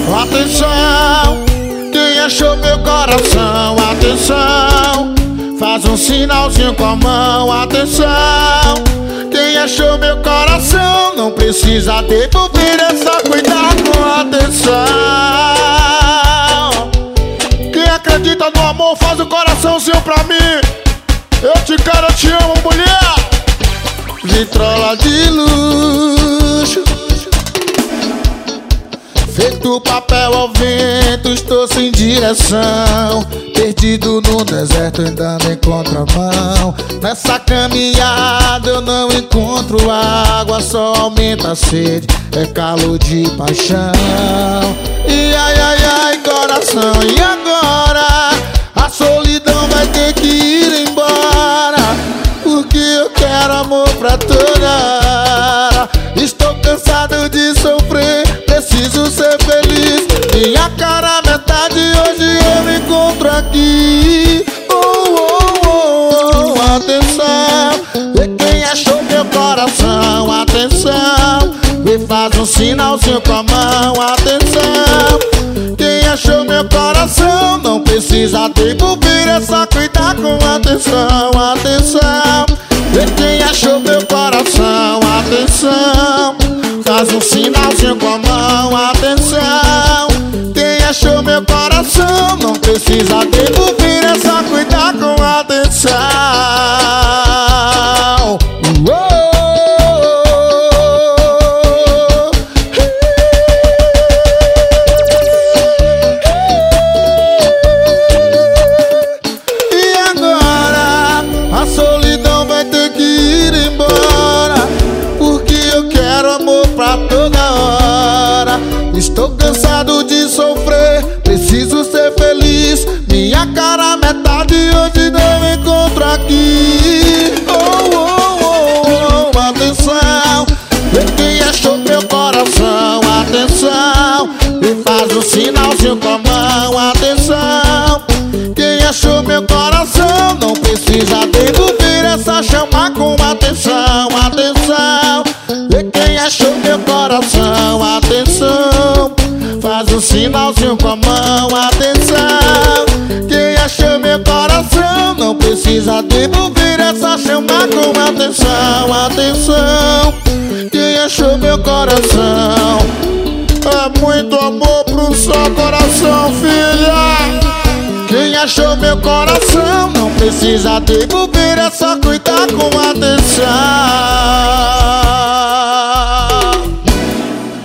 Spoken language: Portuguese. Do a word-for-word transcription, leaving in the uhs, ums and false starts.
Atenção, quem achou meu coração? Atenção, faz um sinalzinho com a mão. Atenção, quem achou meu coração? Não precisa devolver, é só cuidar com atenção. Quem acredita no amor faz o coraçãozinho pra mim. Eu te quero, eu te amo, mulher. Vitrola de luxo, feito papel ao vento, estou sem direção. Perdido no deserto, ainda não encontro a mão. Nessa caminhada eu não encontro água, só aumenta a sede, é calor de paixão. E ai, ai, ai, coração, e agora? A solidão vai ter que ir embora, porque eu quero amor pra toda hora. Estou cansado de sofrer, preciso ser feliz. Minha cara metade, hoje eu me encontro aqui. Oh, oh, oh, oh. Atenção, vê quem achou meu coração. Atenção, me faz um sinalzinho com a mão. Atenção, quem achou meu coração? Não precisa devolver, é só cuidar com atenção. Atenção, vê quem achou meu coração. Atenção, faz um sinalzinho com a mão. Atenção, quem achou meu coração? Não precisa devolver, é só cuidar com atenção. Uou! E agora a solidão vai ter que ir embora, porque eu quero amor pra toda hora. Estou cansado de sofrer, preciso ser feliz. Minha cara metade, hoje não encontro aqui. Oh, oh, oh, oh. Atenção, vê quem achou meu coração. Atenção, me faz um sinalzinho com a mão. Atenção, quem achou meu coração? Não precisa devolver, é só chamar com atenção. Atenção, vê quem achou meu coração. Atenção, faz um sinalzinho com a mão. Atenção, quem achou meu coração? Não precisa devolver, é só chamar com atenção. Atenção, quem achou meu coração? É muito amor pro seu coração, filha. Quem achou meu coração? Não precisa devolver, é só cuidar com atenção.